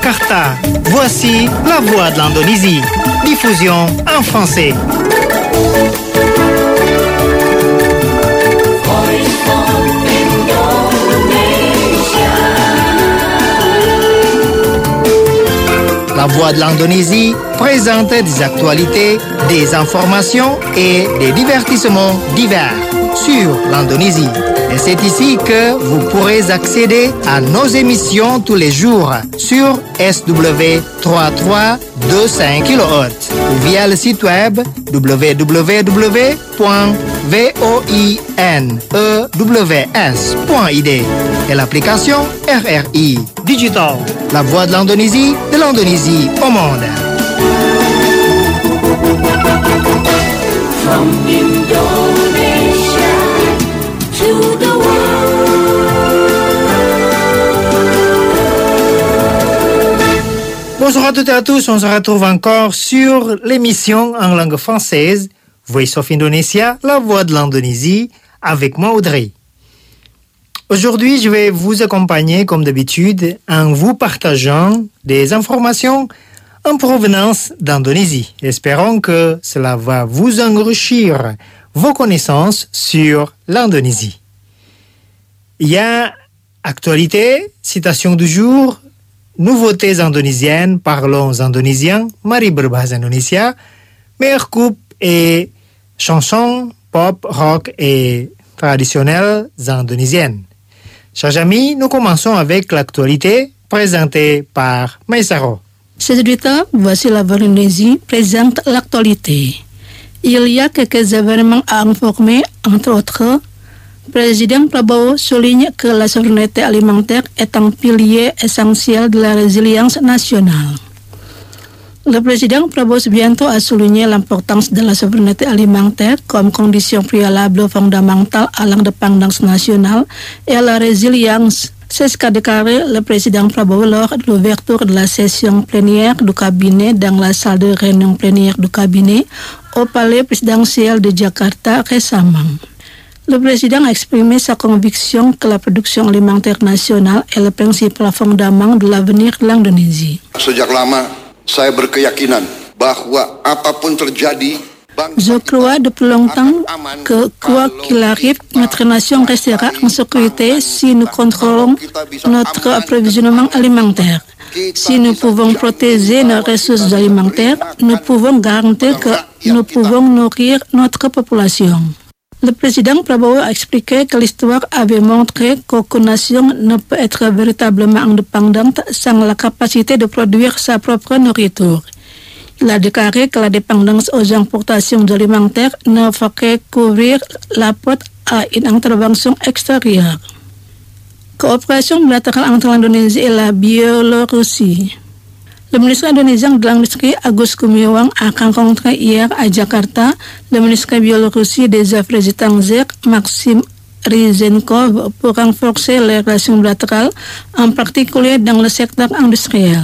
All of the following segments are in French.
Jakarta. Voici la voix de l'Indonésie. Diffusion en français. La voix de l'Indonésie présente des actualités, des informations et des divertissements divers sur l'Indonésie. Et c'est ici que vous pourrez accéder à nos émissions tous les jours sur SW 3325 kHz ou via le site web www.voinews.id et l'application RRI Digital, la voix de l'Indonésie au monde. From Indonesia to the world. Bonjour à toutes et à tous, on se retrouve encore sur l'émission en langue française Voice of Indonesia, la voix de l'Indonésie, avec moi Audrey. Aujourd'hui, je vais vous accompagner comme d'habitude en vous partageant des informations en provenance d'Indonésie. Espérons que cela va vous enrichir vos connaissances sur l'Indonésie. Il y a actualité, citation du jour, nouveautés indonésiennes, parlons indonésien, mari berbahasa Indonesia, meilleure coupe et chansons pop, rock et traditionnelles indonésiennes. Chers amis, nous commençons avec l'actualité présentée par Maïsaro. Chers auditeurs, voici la voix d'Indonésie présente l'actualité. Il y a quelques événements à informer, entre autres. Président Prabowo souligne que la souveraineté alimentaire est un pilier essentiel de la résilience nationale. Le président Prabowo Subianto a souligné l'importance de la souveraineté alimentaire comme condition préalable fondamentale à l'indépendance nationale et à la résilience. C'est ce qu'a déclaré le président Prabowo lors de l'ouverture de la session plénière du cabinet dans la salle de réunion plénière du cabinet au palais présidentiel de Jakarta récemment. Le président a exprimé sa conviction que la production alimentaire nationale est le principal fondement de l'avenir de l'Indonésie. Sejak lama, saya berkeyakinan bahwa apapun terjadi, je crois depuis longtemps que, quoi qu'il arrive, notre nation restera en sécurité si nous contrôlons notre approvisionnement alimentaire. Si nous pouvons protéger nos ressources alimentaires, nous pouvons garantir que nous pouvons nourrir notre population. Le président Prabowo a expliqué que l'histoire avait montré qu'aucune nation ne peut être véritablement indépendante sans la capacité de produire sa propre nourriture. Il a déclaré que la dépendance aux importations alimentaires ne ferait qu'ouvrir la porte à une intervention extérieure. Coopération bilatérale entre l'Indonésie et la Biélorussie. Le ministre indonésien de l'Industrie, Agus Gumiwang, a rencontré hier à Jakarta le ministre biélorussie des Affaires étrangères, Maxim Ryzenkov, pour renforcer les relations bilatérales, en particulier dans le secteur industriel.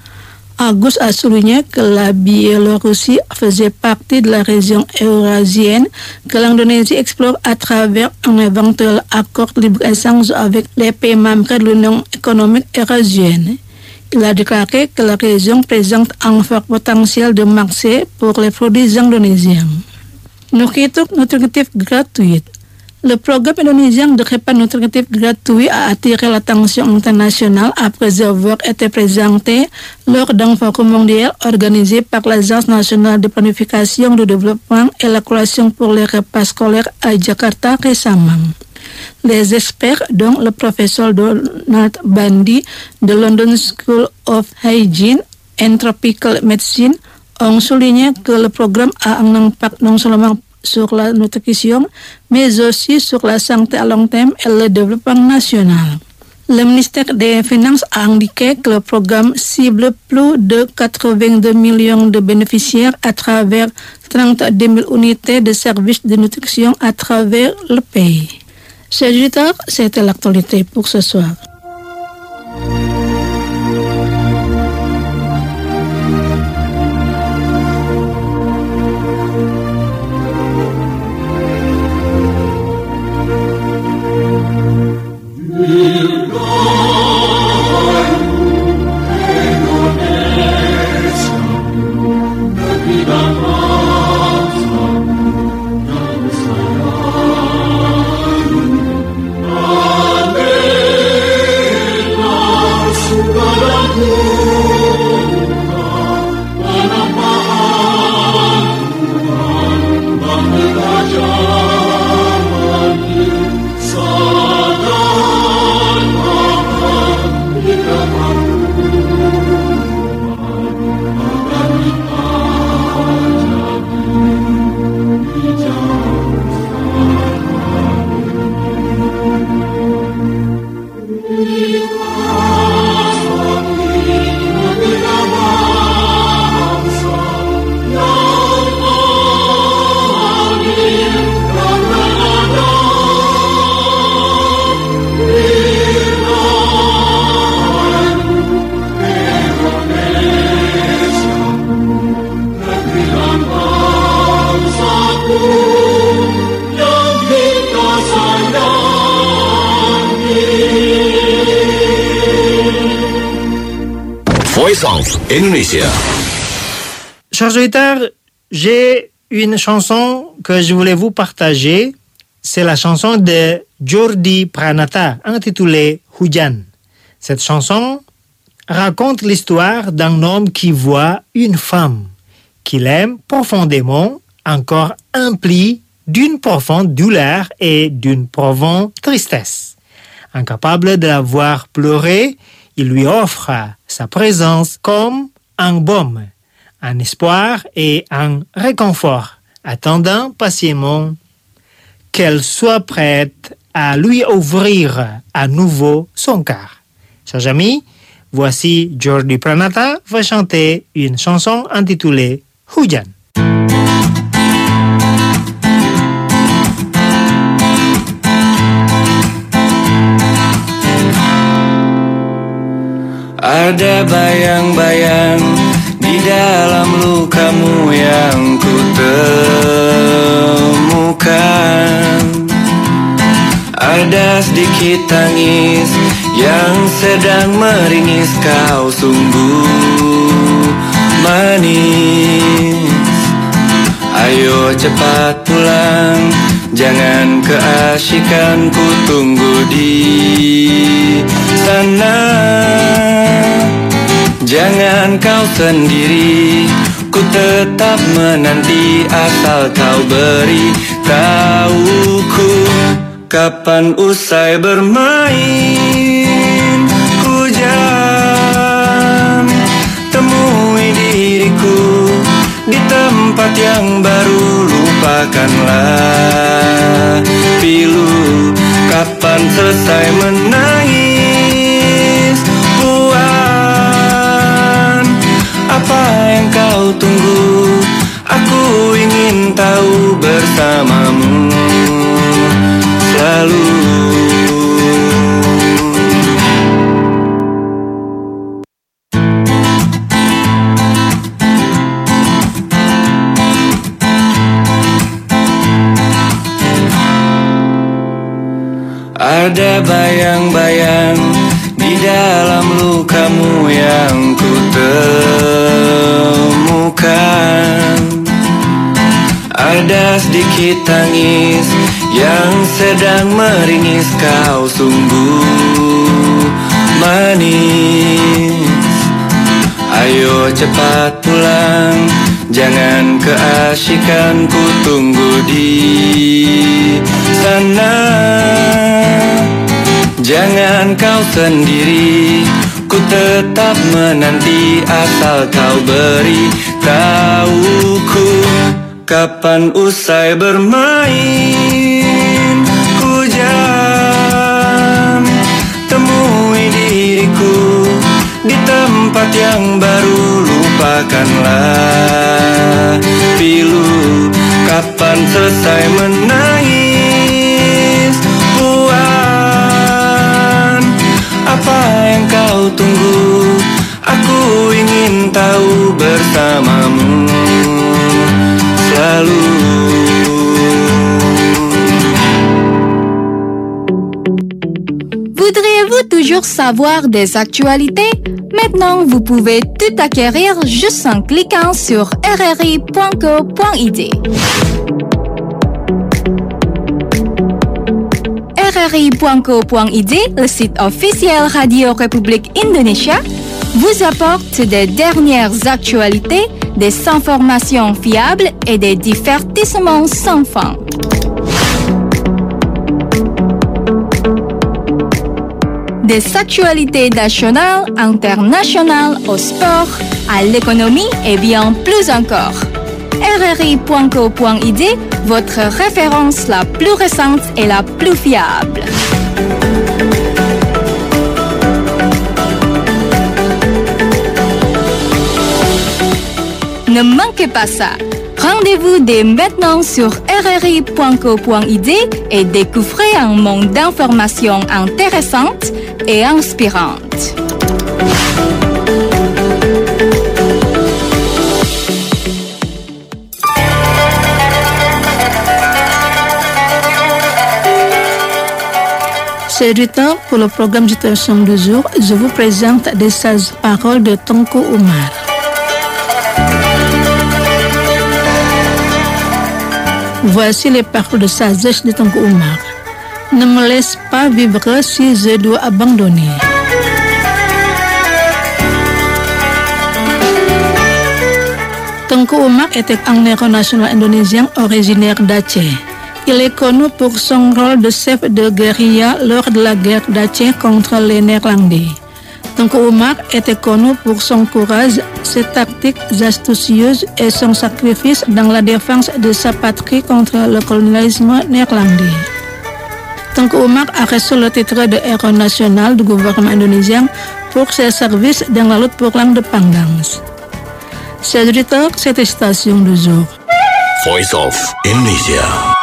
Agus a souligné que la Biélorussie faisait partie de la région eurasienne que l'Indonésie explore à travers un éventuel accord de libre-échange avec les pays membres de l'Union économique eurasienne. Il a déclaré que la région présente un fort potentiel de marché pour les produits indonésiens. Nourriture nutritive gratuite. Le programme indonésien de repas nutritifs gratuits a attiré l'attention internationale après avoir été présenté lors d'un forum mondial organisé par l'Agence nationale de planification du développement et la coalition pour les repas scolaires à Jakarta récemment. Les experts, dont le professeur Donald Bandi de London School of Hygiene and Tropical Medicine, ont souligné que le programme a un impact non seulement sur la nutrition, mais aussi sur la santé à long terme et le développement national. Le ministère des Finances a indiqué que le programme cible plus de 82 millions de bénéficiaires à travers 32 000 unités de services de nutrition à travers le pays. Chers auditeurs, c'était l'actualité pour ce soir. Indonesia. Chers auditeurs, j'ai une chanson que je voulais vous partager. C'est la chanson de Jordi Pranata, intitulée Hujan. Cette chanson raconte l'histoire d'un homme qui voit une femme qu'il aime profondément, encore emplie d'une profonde douleur et d'une profonde tristesse. Incapable de la voir pleurer, il lui offre sa présence comme un baume, un espoir et un réconfort, attendant patiemment qu'elle soit prête à lui ouvrir à nouveau son cœur. Chers amis, voici Jordi Pranata va chanter une chanson intitulée Hujan. Ada bayang-bayang di dalam lukamu yang ku temukan. Ada sedikit tangis yang sedang meringis, kau sungguh manis. Ayo cepat pulang, jangan keasikan, ku tunggu di sana. Jangan kau sendiri, ku tetap menanti asal kau beri tahuku kapan usai bermain. Hujan, temui diriku di tempat yang baru, lupakanlah pilu. Kapan selesai menangis, Puan, apa yang kau tunggu? Aku ingin tahu bersamamu selalu. Ada bayang-bayang di dalam lukamu yang ku temukan. Ada sedikit tangis yang sedang meringis, kau sungguh manis. Ayo cepat pulang, jangan keasikan, ku tunggu di sana. Jangan kau sendiri, ku tetap menanti asal kau beri tahuku kapan usai bermain. Hujan, temui diriku di tempat yang baru, lupakanlah pilu. Kapan selesai menangis, Puan, apa yang kau tunggu? Aku ingin tahu bersamamu selalu. Voudriez-vous toujours savoir des actualités? Maintenant, vous pouvez tout acquérir juste en cliquant sur rri.co.id. RRI.co.id, le site officiel Radio République Indonésia, vous apporte des dernières actualités, des informations fiables et des divertissements sans fin. Des actualités nationales, internationales, au sport, à l'économie et bien plus encore. RRI.co.id, votre référence la plus récente et la plus fiable. Ne manquez pas ça. Rendez-vous dès maintenant sur rri.co.id et découvrez un monde d'informations intéressantes et inspirantes. C'est du temps pour le programme Citation du jour. Je vous présente des sages paroles de Tengku Umar. Voici les paroles de sagesse de Tengku Umar. Ne me laisse pas vivre si je dois abandonner. Tengku Umar était un héros national indonésien originaire d'Aceh. Il est connu pour son rôle de chef de guérilla lors de la guerre d'Aceh contre les Néerlandais. Tengku Umar était connu pour son courage, ses tactiques astucieuses et son sacrifice dans la défense de sa patrie contre le colonialisme néerlandais. Tengku Umar a reçu le titre de héros national du gouvernement indonésien pour ses services dans la lutte pour l'indépendance. Chers auditeurs, cette citation du jour. Voice of Indonesia.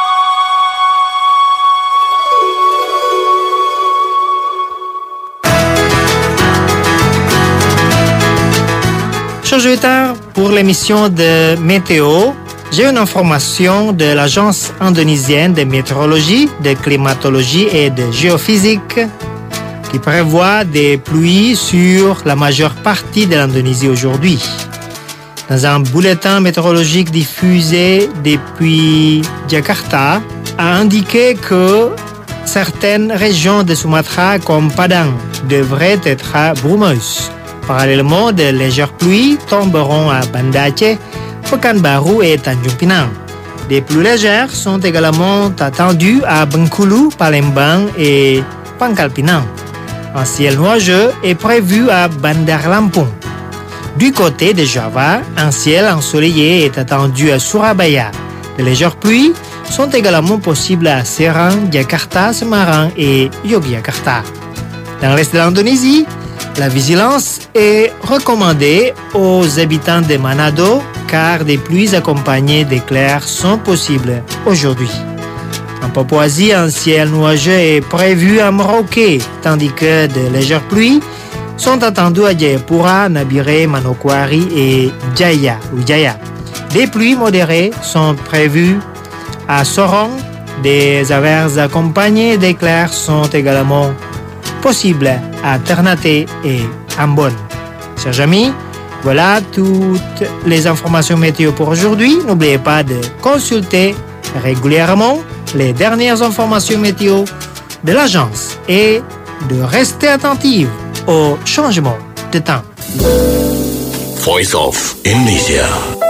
Chers auditeurs, pour l'émission de météo, j'ai une information de l'Agence indonésienne de météorologie, de climatologie et de géophysique qui prévoit des pluies sur la majeure partie de l'Indonésie aujourd'hui. Dans un bulletin météorologique diffusé depuis Jakarta, a indiqué que certaines régions de Sumatra comme Padang devraient être brumeuses. Parallèlement, de légères pluies tomberont à Banda Aceh, Pekanbaru et Tanjung Pinang. Des pluies légères sont également attendues à Bengkulu, Palembang et Pangkal Pinang. Un ciel nuageux est prévu à Bandar Lampung. Du côté de Java, un ciel ensoleillé est attendu à Surabaya. De légères pluies sont également possibles à Serang, Jakarta, Semarang et Yogyakarta. Dans l'est de l'Indonésie, la vigilance est recommandée aux habitants de Manado car des pluies accompagnées d'éclairs sont possibles aujourd'hui. En Papouasie, un ciel nuageux est prévu à Merauke, tandis que de légères pluies sont attendues à Jayapura, Nabire, Manokwari et Jaya. Des pluies modérées sont prévues à Sorong. Des averses accompagnées d'éclairs sont également possibles à Ternate et Ambon. Chers amis, voilà toutes les informations météo pour aujourd'hui. N'oubliez pas de consulter régulièrement les dernières informations météo de l'agence et de rester attentif aux changements de temps. Voice of Indonesia.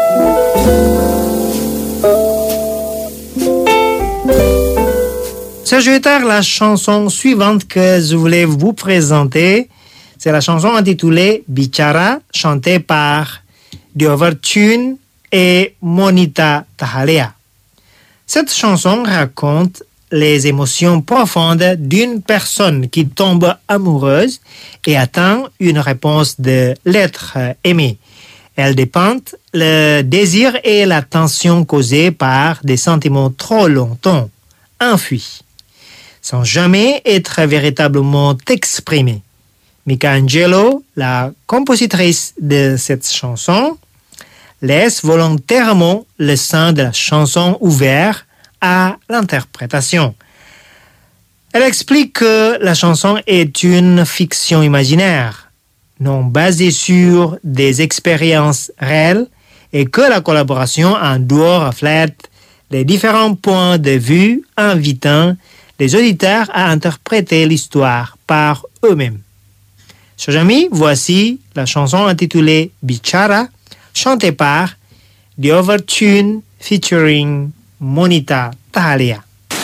Chers auditeurs, la chanson suivante que je voulais vous présenter, c'est la chanson intitulée Bicara, chantée par The Overtune et Monita Tahalea. Cette chanson raconte les émotions profondes d'une personne qui tombe amoureuse et attend une réponse de l'être aimé. Elle dépeint le désir et la tension causée par des sentiments trop longtemps enfuis, sans jamais être véritablement exprimés. Michelangelo, la compositrice de cette chanson, laisse volontairement le sein de la chanson ouvert à l'interprétation. Elle explique que la chanson est une fiction imaginaire, non basée sur des expériences réelles, et que la collaboration en duo reflète les différents points de vue, invitant les auditeurs à interpréter l'histoire par eux-mêmes. Chers amis, voici la chanson intitulée Bicara, chantée par The Overtune featuring Monita Tahalea.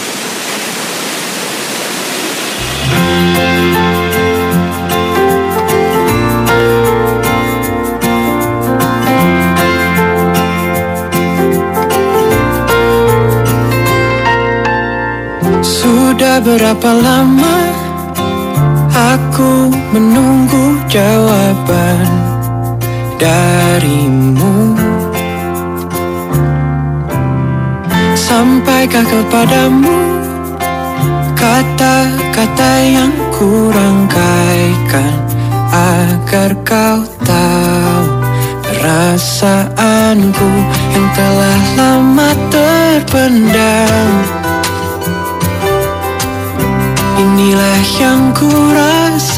Sudah berapa lama aku menunggu jawaban darimu. Sampaikah kepadamu kata-kata yang kurangkaikan agar kau tahu perasaanku yang telah lama terpendam. Inilah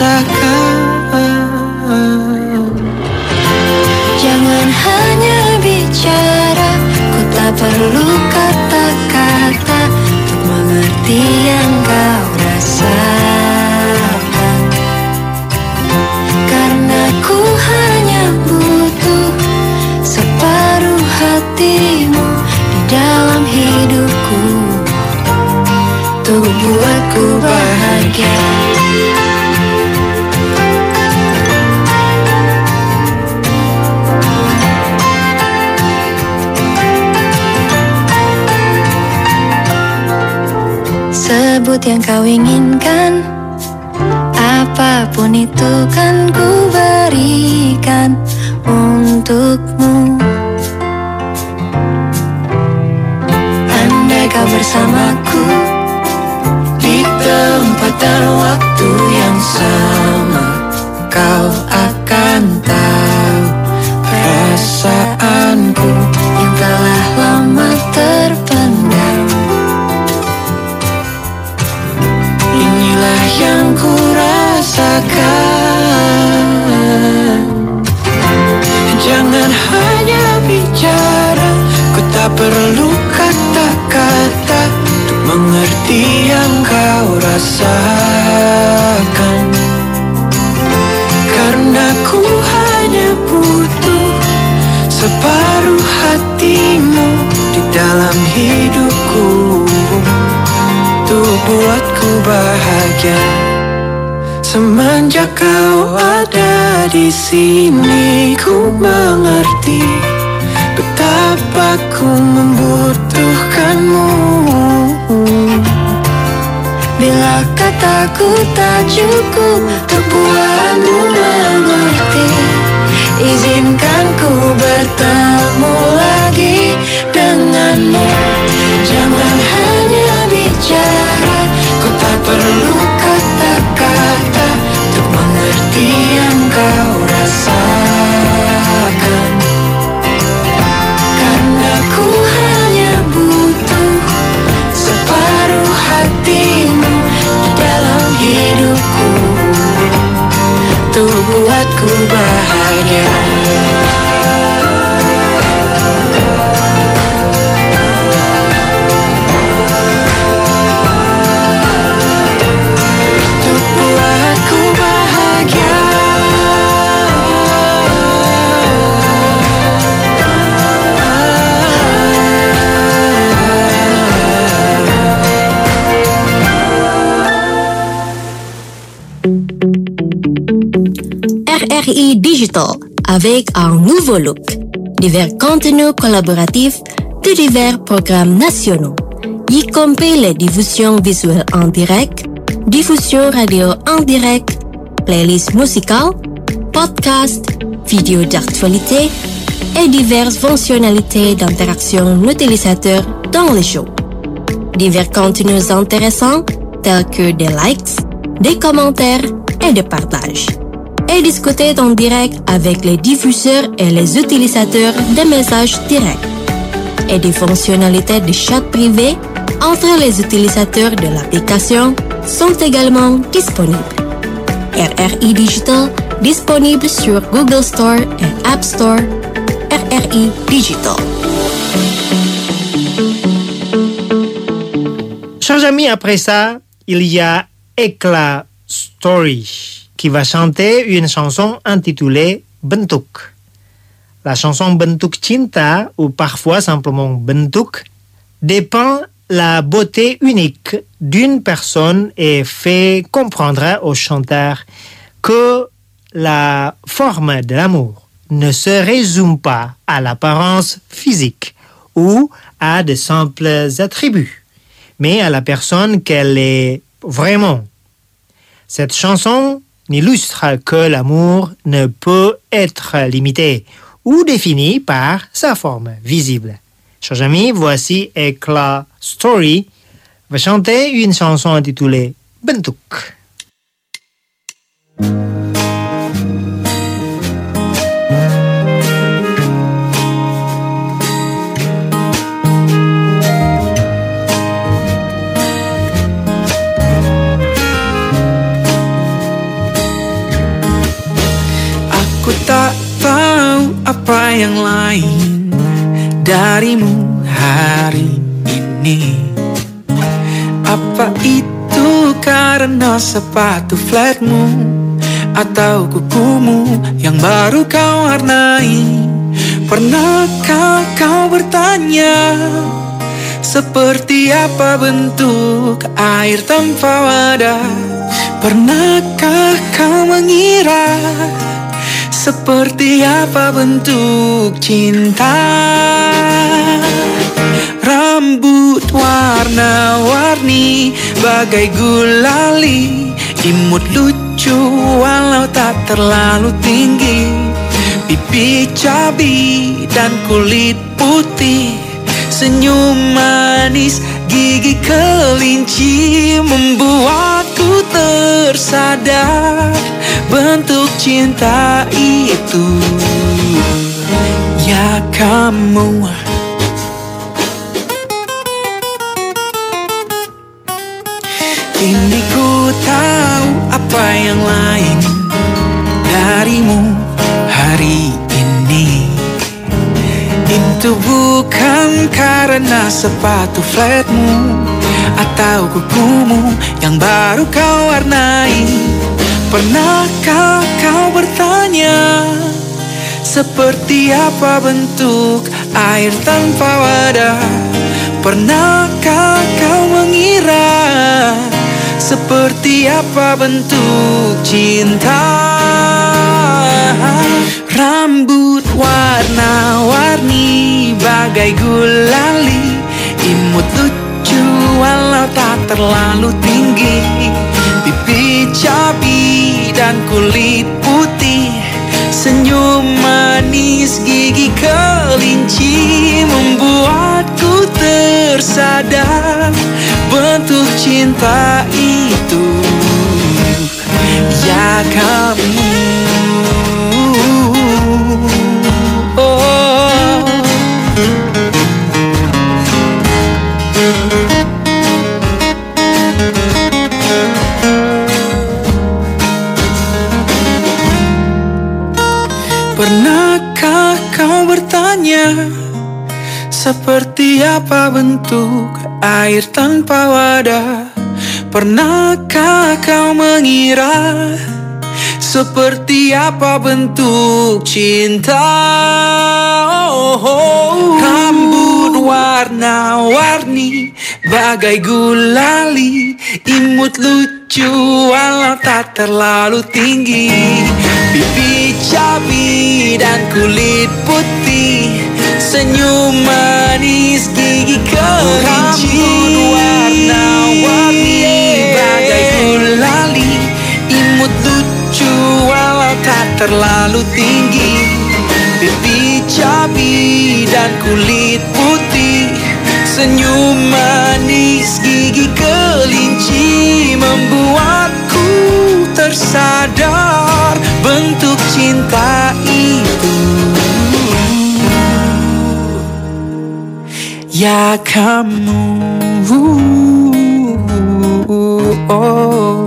rasakan. Jangan hanya bicara, ku tak perlu kata-kata untuk mengerti yang kau rasakan. Karena ku hanya butuh separuh hatimu di dalam hidupku, untuk buatku bahagia. Sebut yang kau inginkan, apapun itu kan ku berikan untukmu. Andai kau bersamaku Di tempat dan waktu yang sama, kau akan tahu perasaanku yang telah lama terpendam. Inilah yang ku rasakan. Jangan hanya bicara, ku tak perlu kata-kata untuk mengerti yang kau rasakan. Karena ku hanya butuh separuh hatimu di dalam hidupku, untuk buatku bahagia. Semenjak kau ada di sini, ku mengerti betapa ku membutuhkanmu. Bila kataku tak cukup untuk buatmu mengerti, izinkan ku bertemu lagi denganmu. Jangan hanya bicara, ku tak perlu kata-kata untuk mengerti yang kau rasakan. Karena ku hanya butuh separuh hatimu di dalam hidupku, untuk buatku bahagia. RRI Digital, avec un nouveau look. Divers contenus collaboratifs de divers programmes nationaux, y compris les diffusions visuelles en direct, diffusions radio en direct, playlists musicales, podcasts, vidéos d'actualité et diverses fonctionnalités d'interaction utilisateur dans les shows. Divers contenus intéressants tels que des likes, des commentaires et des partages. Et discuter en direct avec les diffuseurs et les utilisateurs des messages directs. Et des fonctionnalités de chat privé entre les utilisateurs de l'application sont également disponibles. RRI Digital, disponible sur Google Store et App Store. RRI Digital. Chers amis, après ça, il y a Ekla Story qui va chanter une chanson intitulée Bentuk. La chanson Bentuk Cinta, ou parfois simplement Bentuk, dépeint la beauté unique d'une personne et fait comprendre au chanteur que la forme de l'amour ne se résume pas à l'apparence physique ou à de simples attributs, mais à la personne qu'elle est vraiment. Cette chanson illustre que l'amour ne peut être limité ou défini par sa forme visible. Chers amis, voici Ekla Story va chanter une chanson intitulée Bentuk. darimu hari ini. Apa itu karena sepatu flatmu atau kukumu yang baru kau warnai? Pernahkah kau bertanya seperti apa bentuk air tanpa wadah? Pernahkah kau mengira seperti apa bentuk cinta? Rambut warna-warni bagai gulali, imut lucu walau tak terlalu tinggi, pipi cabi dan kulit putih, senyum manis gigi kelinci, membuatku tersadar bentuk cinta itu. Ya kamu, kini ku tahu apa yang lain darimu hari ini. Itu bukan karena sepatu flatmu atau kukumu yang baru kau warnai. Pernahkah kau bertanya seperti apa bentuk air tanpa wadah? Pernahkah kau mengira seperti apa bentuk cinta? Rambut warna-warni bagai gulali, imut lucu walau tak terlalu tinggi, pipi cabi dan kulit putih, senyum manis gigi kelinci, membuatku tersadar bentuk cinta itu. Ya kamu, oh. Pernahkah kau bertanya seperti apa bentuk air tanpa wadah? Pernahkah kau mengira seperti apa bentuk cinta? Rambut warna-warni bagai gulali, imut lucu walau tak terlalu tinggi, pipi cabi dan kulit putih, senyum manis gigi kelinci. Rambut warna-warni bagai gulali, imut lucu walau tak terlalu tinggi, pipi cabi dan kulit putih, senyum manis gigi kelinci, membuatku tersadar bentuk cinta itu. Ya kamu, oh.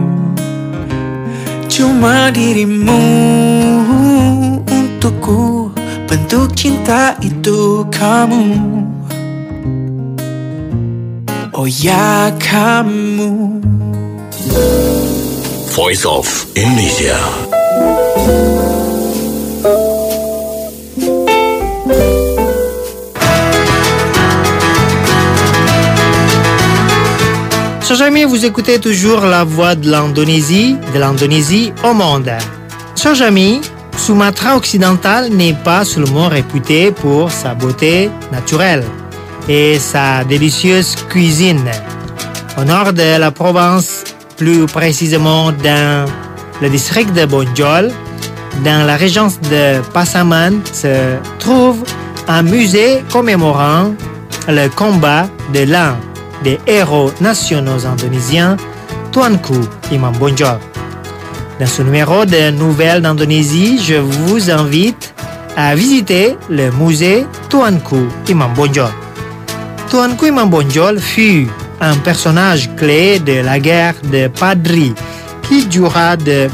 Cuma dirimu untukku, bentuk cinta itu kamu. Oh ya kamu. Voice of Indonesia. Chers amis, vous écoutez toujours la voix de l'Indonésie au monde. Chers amis, Sumatra occidentale n'est pas seulement réputée pour sa beauté naturelle et sa délicieuse cuisine. Au nord de la province, plus précisément dans le district de Bonjol, dans la région de Pasaman, se trouve un musée commémorant le combat de l'un des héros nationaux indonésiens, Tuanku Imam Bonjol. Dans ce numéro de Nouvelles d'Indonésie, je vous invite à visiter le musée Tuanku Imam Bonjol. Tuanku Imam Bonjol fut un personnage clé de la guerre de Padri qui dura de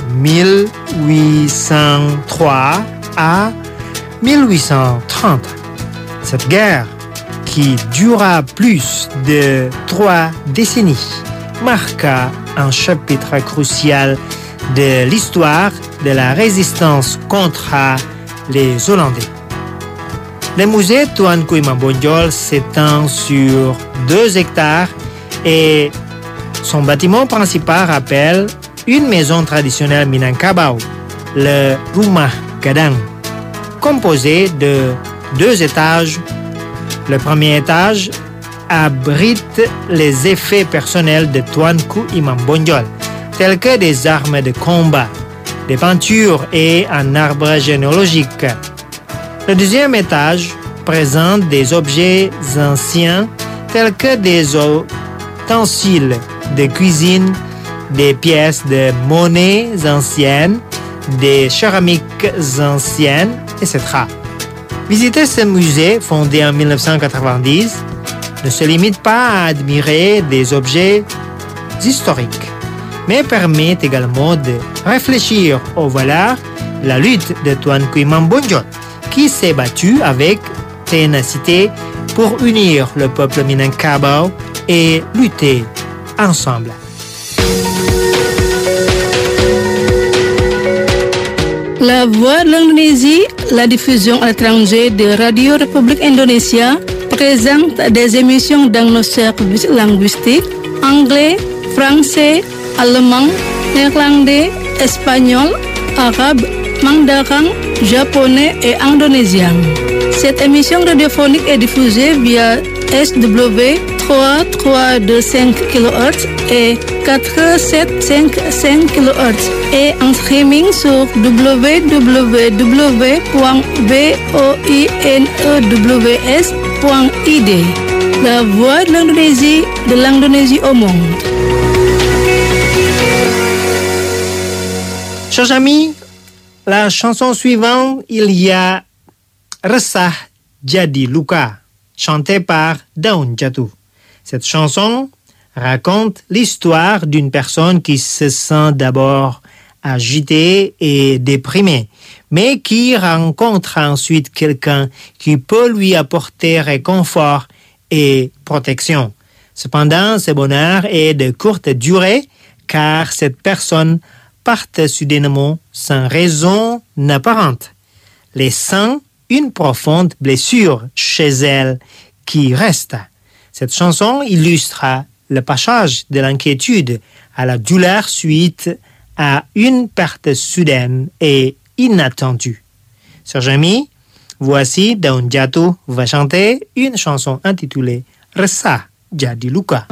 1803 à 1830. Cette guerre qui dura plus de 3 décennies, marqua un chapitre crucial de l'histoire de la résistance contre les Hollandais. Le musée Tuanku Imam Bonjol s'étend sur 2 hectares et son bâtiment principal rappelle une maison traditionnelle Minangkabau, le Rumah Gadang, composé de 2 étages. Le premier étage abrite les effets personnels de Tuanku Imam Bonjol, tels que des armes de combat, des peintures et un arbre généalogique. Le deuxième étage présente des objets anciens tels que des ustensiles de cuisine, des pièces de monnaie anciennes, des céramiques anciennes, etc. Visiter ce musée fondé en 1990 ne se limite pas à admirer des objets historiques, mais permet également de réfléchir aux valeurs de la lutte de Tuanku Imam Bonjol, qui s'est battu avec ténacité pour unir le peuple Minangkabau et lutter ensemble. La Voix de l'Indonésie, la diffusion à l'étranger de Radio République Indonésia, présente des émissions dans nos services linguistiques anglais, français, allemand, néerlandais, espagnol, arabe, mandarin, japonais et indonésien. Cette émission radiophonique est diffusée via SW 3325 kHz et 4755 kHz et en streaming sur www.voinews.id. La Voix de l'Indonésie au monde. Chers amis, la chanson suivante, il y a Resah Jadi Luka, chantée par Daun Jatuh. Cette chanson raconte l'histoire d'une personne qui se sent d'abord agitée et déprimée, mais qui rencontre ensuite quelqu'un qui peut lui apporter réconfort et protection. Cependant, ce bonheur est de courte durée, car cette personne part soudainement sans raison apparente, laissant une profonde blessure chez elle qui reste. Cette chanson illustre le passage de l'inquiétude à la douleur suite à une perte soudaine et inattendue. Chers amis, voici Daun Jatuh va chanter une chanson intitulée Resah Jadi Luka.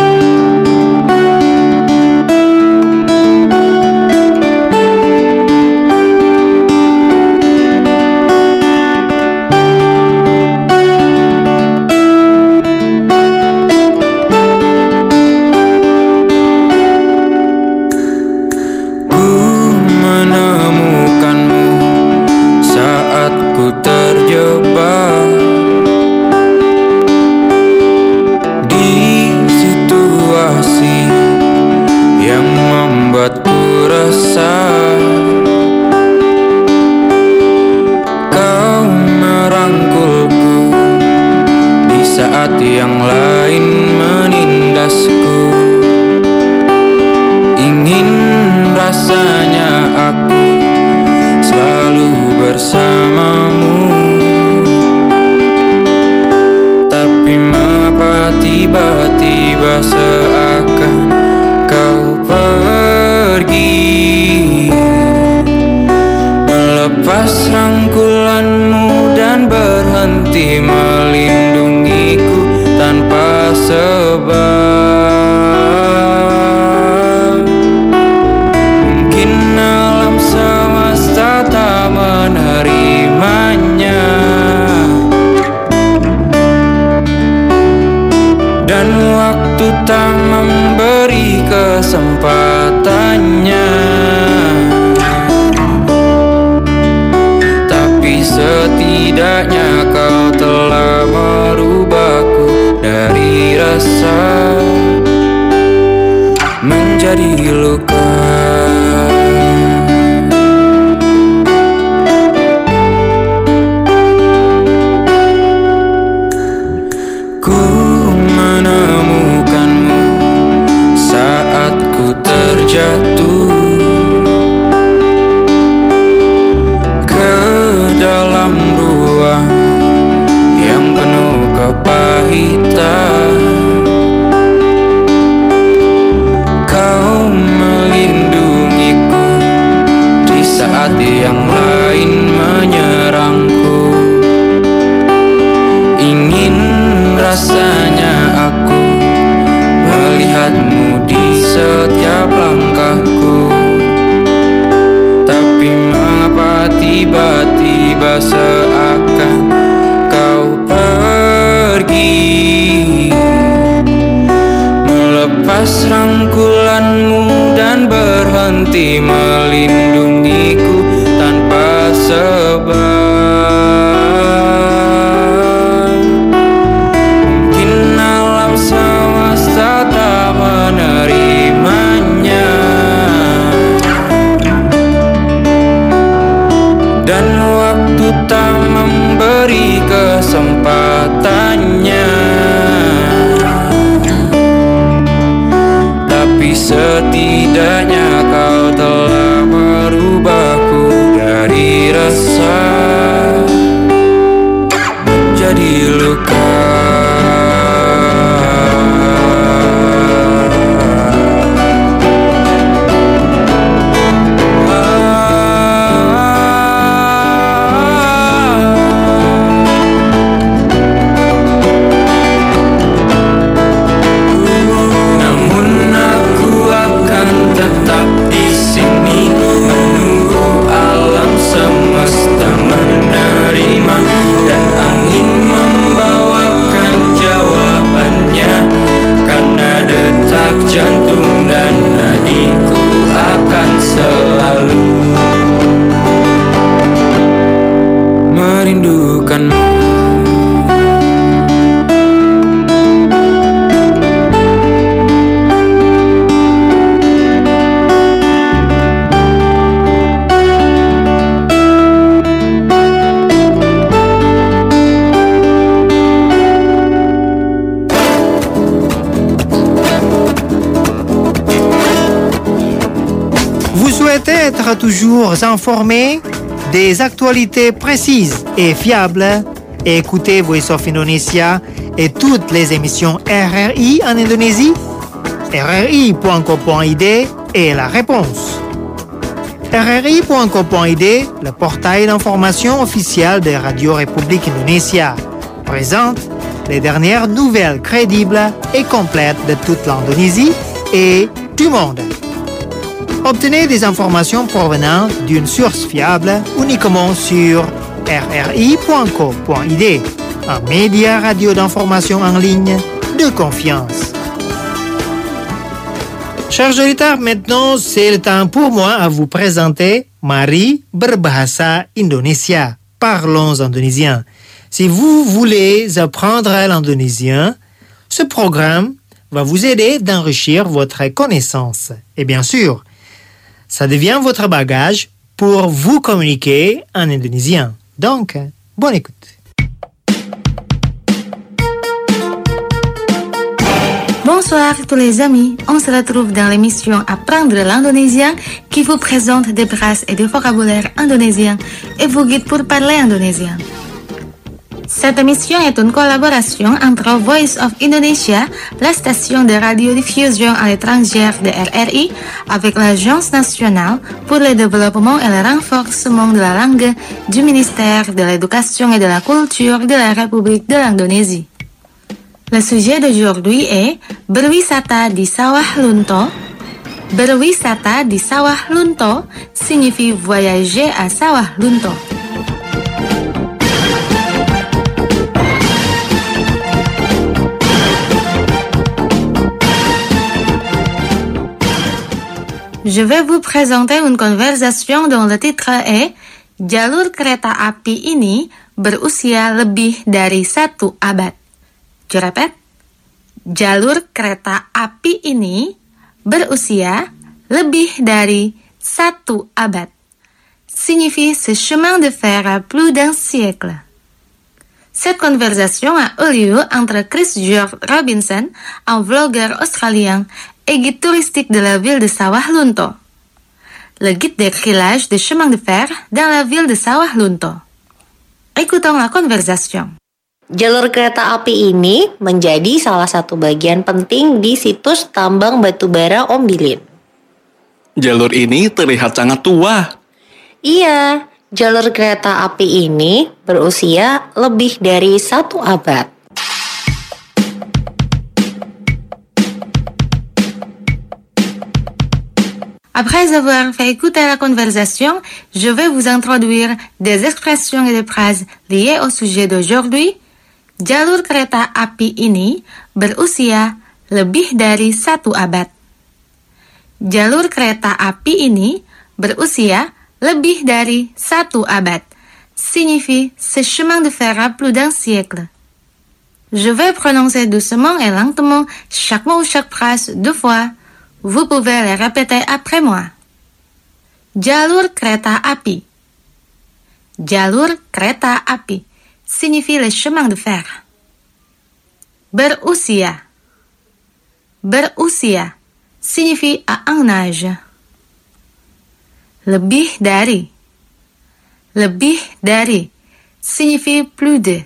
Yang lain menindasku, ingin rasanya aku selalu bersamamu, tapi mengapa tiba-tiba seakan kau pergi, melepas rangkulanmu dan berhenti melindungiku tanpa sebab. Mungkin alam semesta tak menerimanya, dan waktu tak memberi kesempatannya. Tapi setidaknya kau telah merubahku dari rasa menjadi luka. setiap langkahku. Tapi mengapa tiba-tiba seakan kau pergi, melepas rangkulanmu dan berhenti melindungiku tanpa sebab. Mungkin alam semesta tak menerimanya, dan waktu tak memberi kesempatannya. Tapi setidaknya kau telah merubahku dari resah jadi luka. Jantung dan nadiku akan selalu merindukanmu. Être toujours informé des actualités précises et fiables, écoutez Voice of Indonesia et toutes les émissions RRI en Indonésie. RRI.co.id est la réponse. RRI.co.id, le portail d'information officiel de Radio République Indonésia, présente les dernières nouvelles crédibles et complètes de toute l'Indonésie et du monde. Obtenez des informations provenant d'une source fiable uniquement sur rri.co.id, un média radio d'information en ligne de confiance. Chers auditeurs, maintenant c'est le temps pour moi à vous présenter Mari Berbahasa Indonesia. Parlons indonésien. Si vous voulez apprendre l'indonésien, ce programme va vous aider d'enrichir votre connaissance. Et bien sûr, ça devient votre bagage pour vous communiquer en indonésien. Donc, bonne écoute. Bonsoir tous les amis, on se retrouve dans l'émission Apprendre l'indonésien qui vous présente des phrases et des vocabulaires indonésiens et vous guide pour parler indonésien. Cette émission est une collaboration entre Voice of Indonesia, la station de radiodiffusion à l'étranger de RRI, avec l'Agence nationale pour le développement et le renforcement de la langue du ministère de l'Éducation et de la Culture de la République de l'Indonésie. Le sujet d'aujourd'hui est berwisata di Sawah Lunto. Berwisata di Sawah Lunto signifie voyager à Sawah Lunto. Je vais vous présenter une conversation dont le titre est Jalur kereta api ini berusia lebih dari 1 abad. Je répète, jalur kereta api ini berusia lebih dari 1 abad. Signifie ce chemin de fer a plus d'un siècle. Cette conversation a eu lieu entre Chris George Robinson, un vlogueur australien, et guide touristique de la ville de Sawah Lunto. Le guide décrit l'âge des chemins de fer dans la ville de Sawah Lunto. Écoutons la conversation. Jalur kereta api ini menjadi salah satu bagian penting di situs tambang batubara Ombilin. Jalur ini terlihat sangat tua. Iya, jalur kereta api ini berusia lebih dari 1 abad. Après avoir fait écouter la conversation, je vais vous introduire des expressions et des phrases liées au sujet d'aujourd'hui. Jalur kereta api ini berusia lebih dari 1 abad. Jalur kereta api ini berusia lebih dari 1 abad. Signifie ce chemin de fer a plus d'un siècle. Je vais prononcer doucement et lentement chaque mot ou chaque phrase 2 fois. Vous pouvez les répéter après moi. Jalur kereta api. Jalur kereta api signifie le chemin de fer. Berusia. Berusia signifie à un âge. Lebih dari. Lebih dari signifie plus de.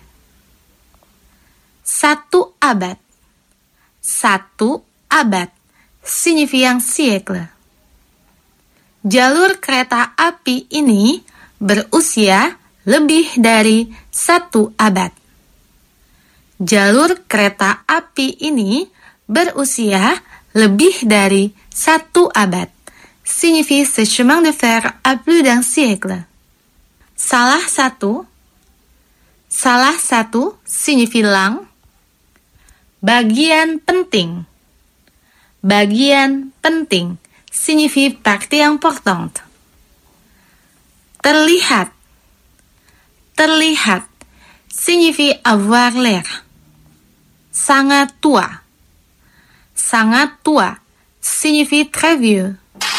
1 abad. 1 abad signifie un siècle. Jalur kereta api ini berusia lebih dari 1 abad. Jalur kereta api ini berusia lebih dari 1 abad. Signifie ce chemin de fer a plus d'un siècle. Salah satu. Salah satu signifie lang. Bagian penting. Bagian penting signifie partie importante. Terlihat. Terlihat signifie avoir l'air. Sangat tua. Sangat tua signifie très vieux.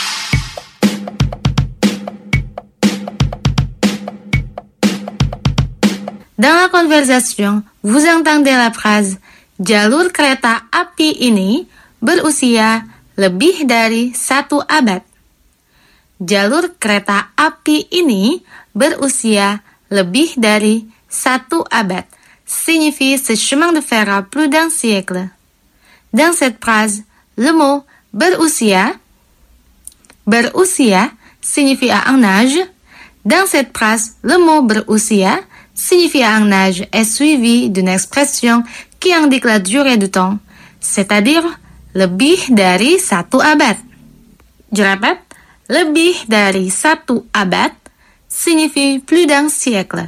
Dans la conversation, vous entendez la phrase jalur kereta api ini berusia lebih dari 1 abad. Jalur kereta api ini berusia lebih dari 1 abad. Signifie ce chemin de fer a plus d'un siècle. Dans cette phrase, le mot berusia signifie à un âge. Dans cette phrase, le mot berusia signifie à un âge est suivi d'une expression qui indique la durée du temps, c'est-à-dire lebih dari 1 abad. Je répète, lebih dari 1 abad signifie plus d'un siècle.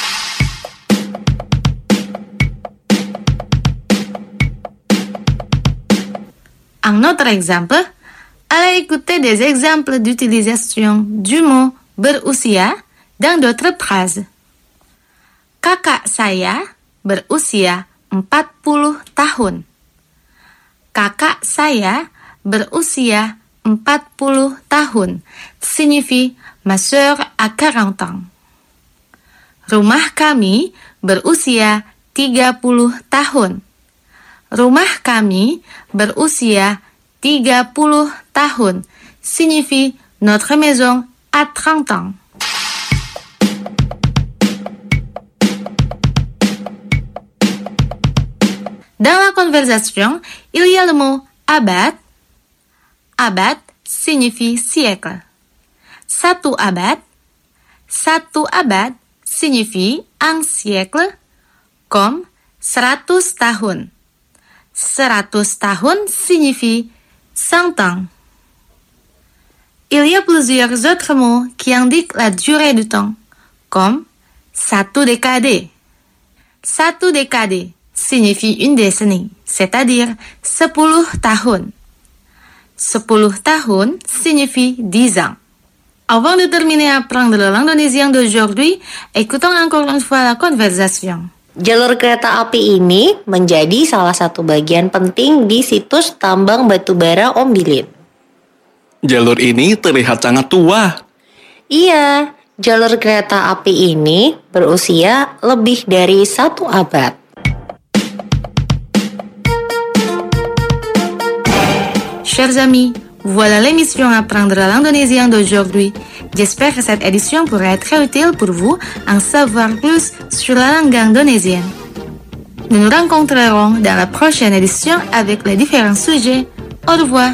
Un autre exemple, allez écouter des exemples d'utilisation du mot berusia dans d'autres phrases. Kakak saya berusia 40 tahun. Kakak saya berusia 40 tahun. Signifie ma sœur a 40 ans. Rumah kami berusia 30 tahun. Rumah kami berusia 30 tahun. Signifie notre maison a 30 ans. Dans la conversation, il y a le mot abad. Abad signifie siècle. 1 abad. 1 abad signifie un siècle, comme 100 tahun. 100 tahun signifie 100 ans. Il y a plusieurs autres mots qui indiquent la durée du temps, comme 1 décade. 1 décade signifie une décennie, c'est-à-dire 10 tahun. 10 tahun signifie 10 ans. Avant de terminer à apprendre la langue indonésienne d'aujourd'hui, écoutons encore une fois la conversation. Jalur kereta api ini menjadi salah satu bagian penting di situs tambang batubara Ombilin. Jalur ini terlihat sangat tua. Iya, jalur kereta api ini berusia lebih dari 1 abad. Chers amis, voilà l'émission Apprendre la langue indonésienne d'aujourd'hui. J'espère que cette édition pourra être utile pour vous en savoir plus sur la langue indonésienne. Nous nous rencontrerons dans la prochaine édition avec les différents sujets. Au revoir.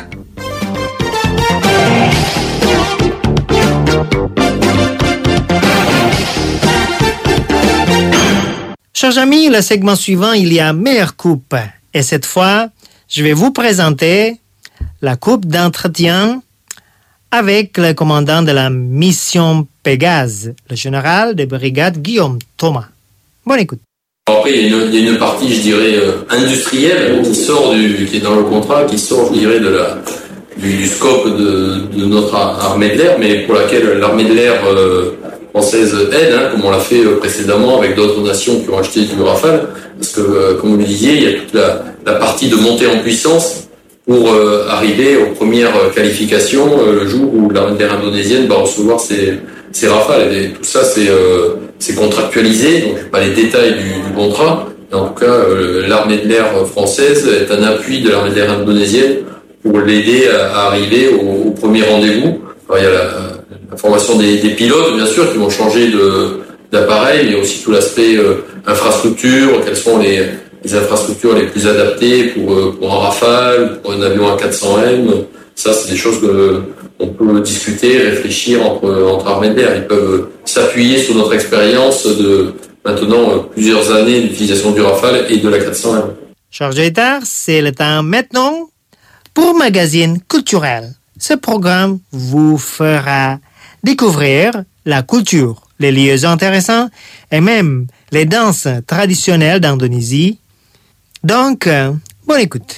Chers amis, le segment suivant, il y a meilleure coupe. Et cette fois, je vais vous présenter la coupe d'entretien avec le commandant de la mission Pégase, le général de brigade Guillaume Thomas. Bonne écoute. Après, il y a une partie, je dirais, industrielle qui est dans le contrat, qui sort, je dirais, du scope de notre armée de l'air, mais pour laquelle l'armée de l'air française aide, comme on l'a fait précédemment avec d'autres nations qui ont acheté du Rafale, parce que, comme vous le disiez, il y a toute la partie de montée en puissance pour arriver aux premières qualifications le jour où l'armée de l'air indonésienne va recevoir ses Rafales. Et tout ça, c'est contractualisé, donc je n'ai pas les détails du contrat. Mais en tout cas, l'armée de l'air française est un appui de l'armée de l'air indonésienne pour l'aider à arriver au premier rendez-vous. Alors, il y a la formation des pilotes, bien sûr, qui vont changer d'appareil, mais aussi tout l'aspect infrastructure, quelles sont les infrastructures les plus adaptées pour un Rafale, pour un avion A400M. Ça, c'est des choses qu'on peut discuter, réfléchir entre armées de l'air. Ils peuvent s'appuyer sur notre expérience de maintenant plusieurs années d'utilisation du Rafale et de l'A400M. Chers auditeurs, c'est le temps maintenant pour Magazine Culturel. Ce programme vous fera découvrir la culture, les lieux intéressants et même les danses traditionnelles d'Indonésie. Donc, bonne écoute.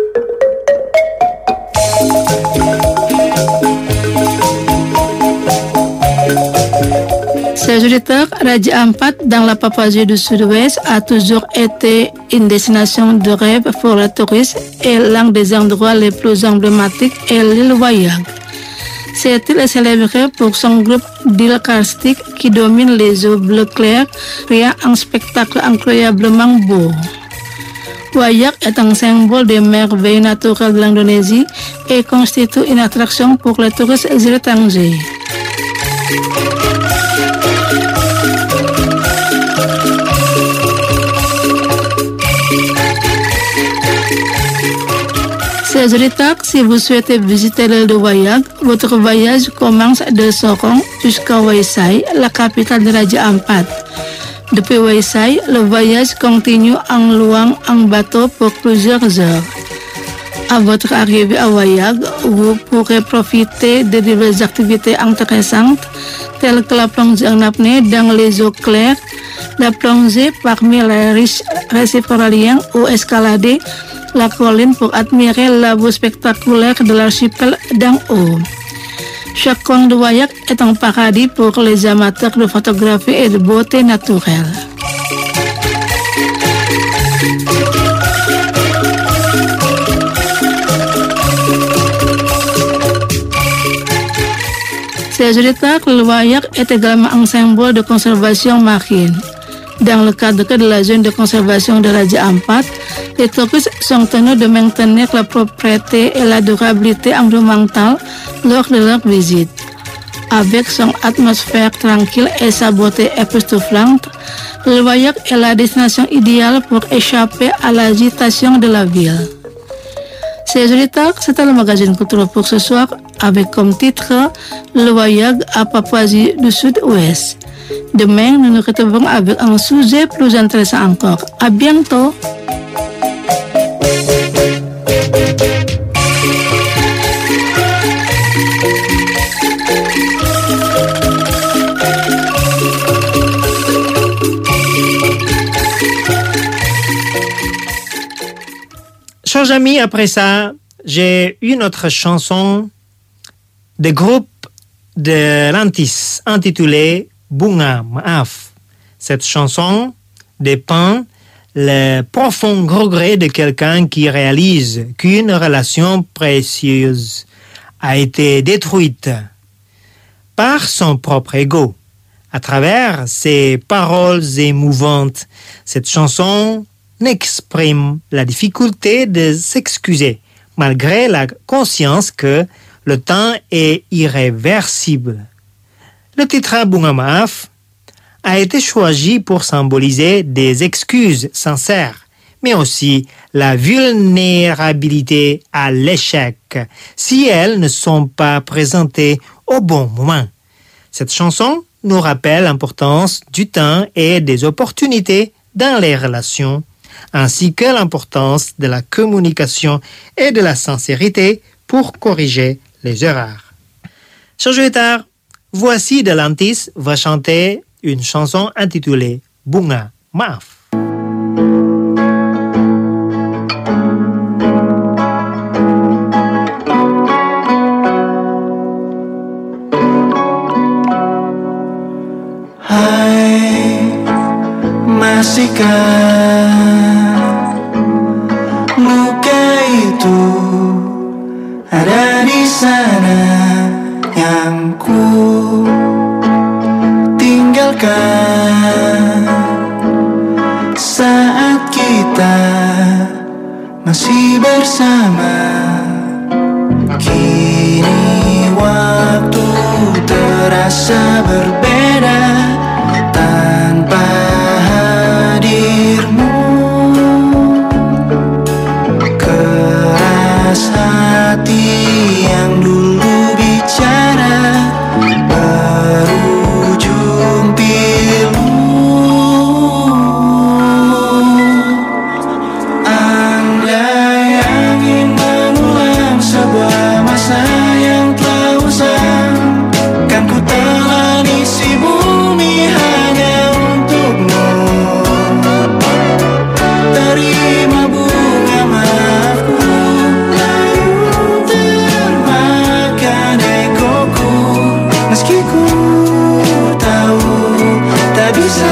Chers auditeurs, Raja Ampat dans la Papouasie du Sud-Ouest a toujours été une destination de rêve pour les touristes et l'un des endroits les plus emblématiques est l'île Wayang. Cette île est célébrée pour son groupe d'îles karstiques qui domine les eaux bleu clair, créant un spectacle incroyablement beau. Wayang est un symbole des merveilles naturelles de l'Indonésie et constitue une attraction pour les touristes étrangers. Chers auditeurs, si vous souhaitez visiter l'île de Wayang, votre voyage commence de Sorong jusqu'à Waisai, la capitale de Raja Ampat. Depuis Waisai, le voyage continue en louant un bateau pour plusieurs heures. À votre arrivée à Wayang, vous pourrez profiter de diverses activités intéressantes telles que la plongée en apnée dans les eaux claires, la plongée parmi les riches récifs coralliens ou escalader la colline pour admirer la vue spectaculaire de l'archipel d'en haut. Chaque coin de Wayang est un paradis pour les amateurs de photographie et de beauté naturelle. Chers auditeurs, le Wayang est également un symbole de conservation marine. Dans le cadre de la zone de conservation de Raja Ampat, les touristes sont tenus de maintenir la propreté et la durabilité environnementale lors de leur visite. Avec son atmosphère tranquille et sa beauté époustouflante, le Wayang est la destination idéale pour échapper à l'agitation de la ville. Chers auditeurs, c'était le magazine culturel pour ce soir avec comme titre Le Wayang à Papouasie du Sud-Ouest. Demain, nous nous retrouvons avec un sujet plus intéressant encore. À bientôt! Chers amis, après ça, j'ai une autre chanson de groupe de Lantis intitulée Bunga Maaf. Cette chanson dépeint le profond regret de quelqu'un qui réalise qu'une relation précieuse a été détruite par son propre ego. À travers ses paroles émouvantes, cette chanson n'exprime la difficulté de s'excuser, malgré la conscience que le temps est irréversible. Le titre Bunga Maaf a été choisi pour symboliser des excuses sincères, mais aussi la vulnérabilité à l'échec si elles ne sont pas présentées au bon moment. Cette chanson nous rappelle l'importance du temps et des opportunités dans les relations, ainsi que l'importance de la communication et de la sincérité pour corriger les erreurs. Chers auditeurs, voici Delantis va chanter une chanson intitulée Bunga Maaf. Masihkah luka itu ada di sana yang ku tinggalkan saat kita masih bersama. Kini waktu terasa berbeda tanpa hadirmu. Keras hati yang dulu bicara berujung pilu. Andai angin mengulang sebuah masa yang telah usang, kan ku telan isi bumi hanya untukmu. Terima bunga maafku, layu termakan egoku, meski ku tahu tak bisa.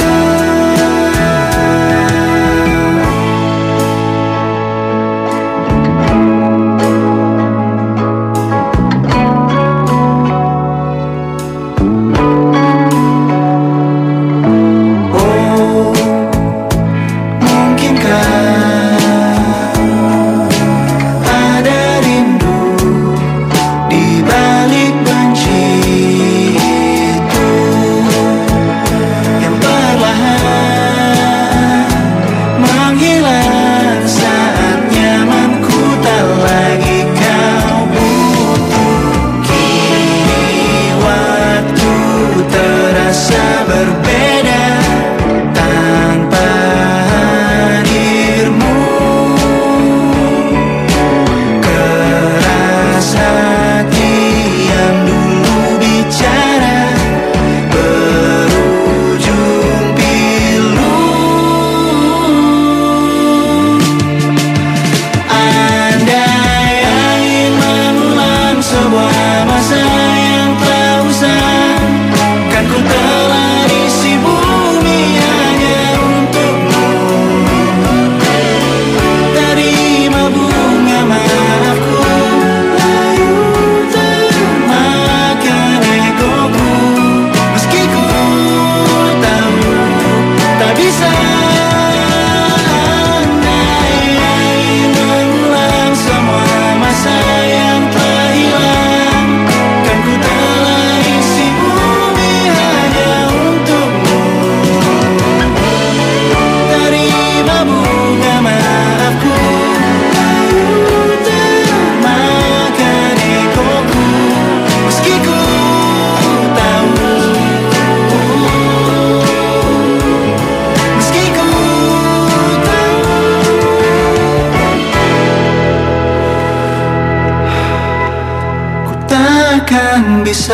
Takkan bisa.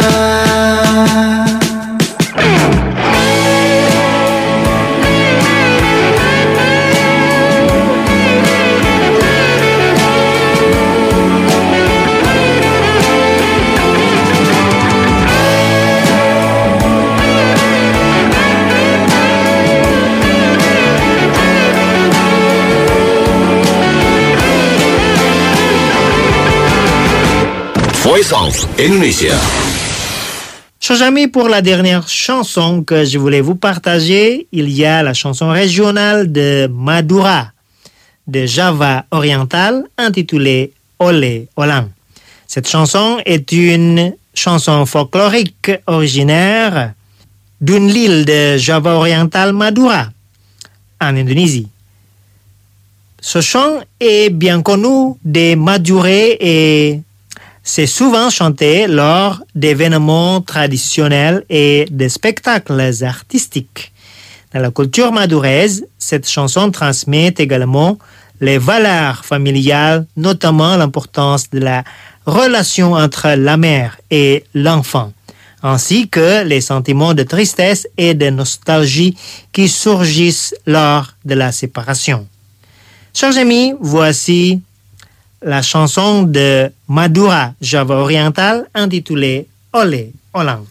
Voice of Indonesia. Chers amis, pour la dernière chanson que je voulais vous partager, il y a la chanson régionale de Madura, de Java oriental, intitulée Ole Olang. Cette chanson est une chanson folklorique originaire d'une île de Java oriental, Madura, en Indonésie. Ce chant est bien connu des Madurés et c'est souvent chanté lors d'événements traditionnels et de spectacles artistiques. Dans la culture madouraise, cette chanson transmet également les valeurs familiales, notamment l'importance de la relation entre la mère et l'enfant, ainsi que les sentiments de tristesse et de nostalgie qui surgissent lors de la séparation. Chers amis, voici la chanson de Madura Java Oriental intitulée Olé Olang.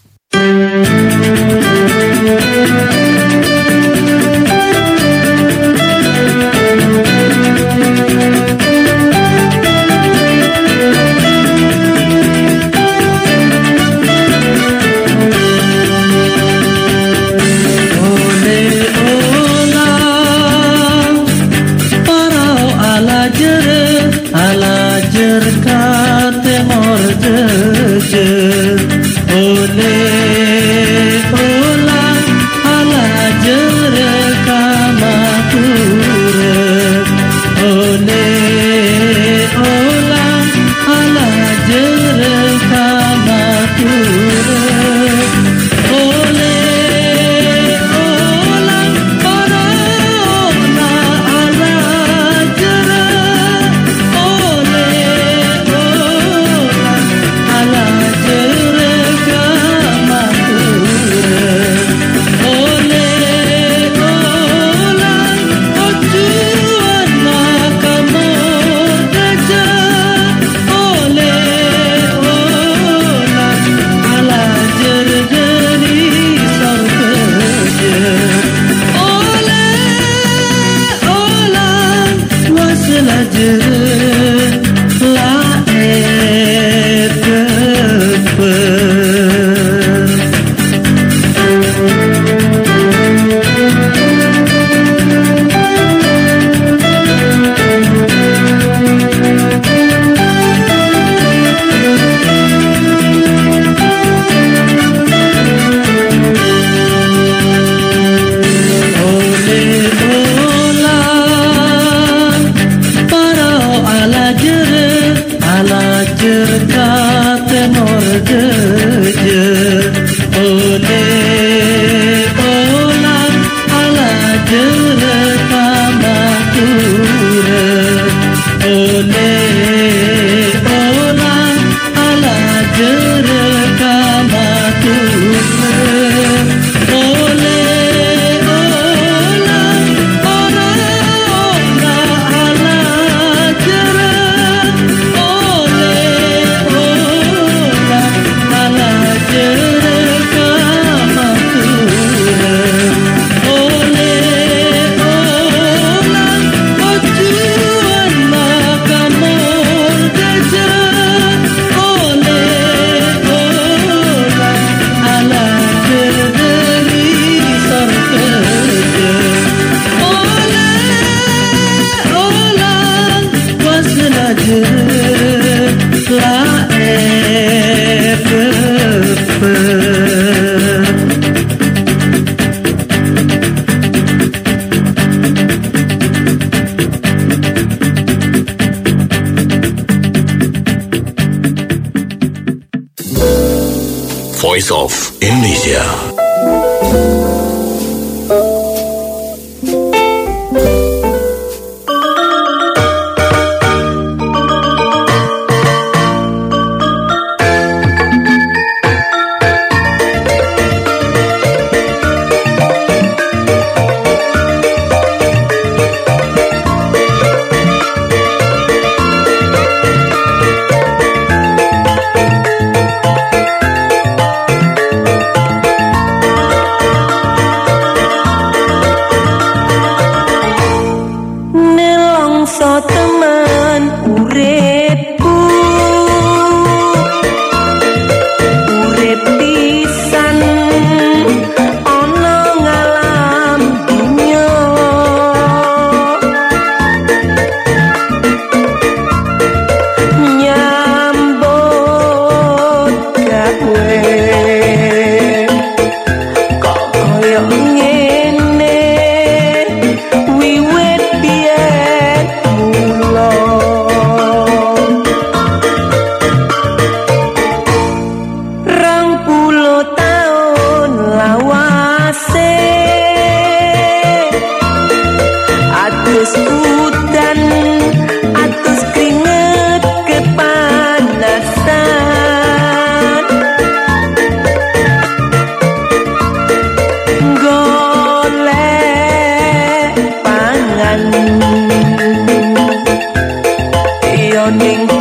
Voice of Indonesia.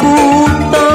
ku